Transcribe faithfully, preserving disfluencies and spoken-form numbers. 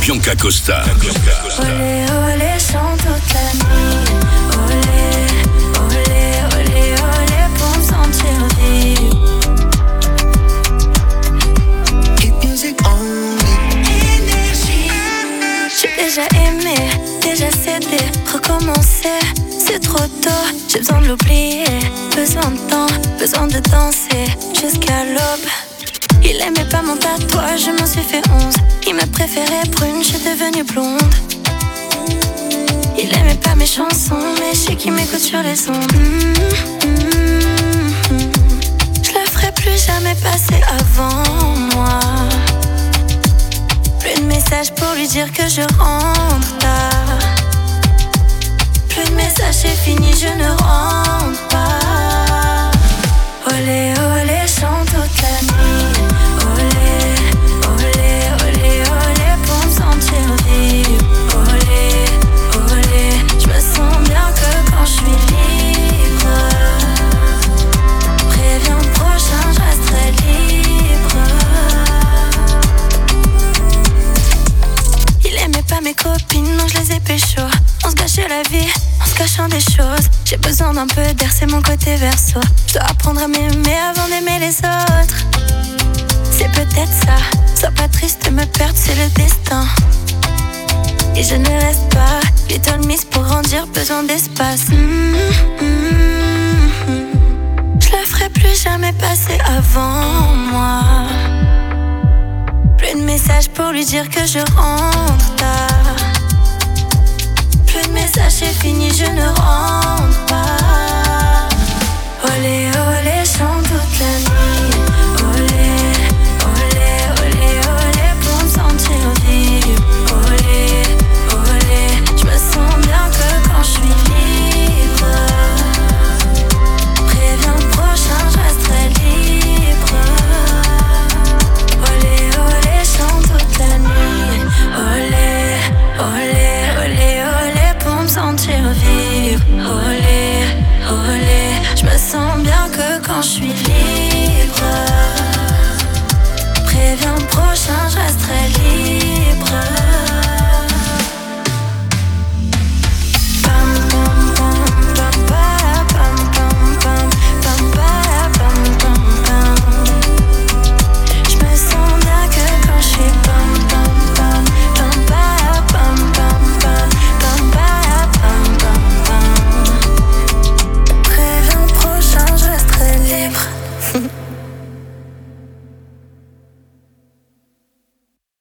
Bianca Costa. Olé, olé, chante toute la nuit. Olé, olé, olé, olé, pour me sentir vivre. Hit music only. Énergie. J'ai déjà aimé, déjà cédé, recommencer. C'est trop tôt, j'ai besoin de l'oublier. Besoin de temps, besoin de danser jusqu'à l'aube. Il aimait pas mon tatouage, je m'en suis fait onze. Il me préférait brune, je suis devenue blonde. Il aimait pas mes chansons, mais je sais qu'il m'écoute sur les ondes. Mmh, mmh, mmh. Je le ferai plus jamais passer avant moi. Plus de messages pour lui dire que je rentre tard. Plus de messages, c'est fini, je ne rentre pas. Olé, olé, chante toute la nuit. Olé, olé, olé, olé, pour me sentir vivre. Olé, olé, je me sens bien que quand je suis libre. Préviens le prochain, je resterai libre. Il aimait pas mes copines, non je les ai pécho. On se gâchait la vie, en se cachant des choses. J'ai besoin d'un peu d'air, c'est mon côté verso. Je dois apprendre à m'aimer avant d'aimer les autres. C'est peut-être ça, sois pas triste, me perdre c'est le destin. Et je ne reste pas, little miss pour grandir, besoin d'espace. Mmh, mmh, mmh. Je le ferai plus jamais passer avant moi. Plus de messages pour lui dire que je rentre tard. Plus de messages, c'est fini, je ne rentre pas. Olé, olé, chante toute la nuit.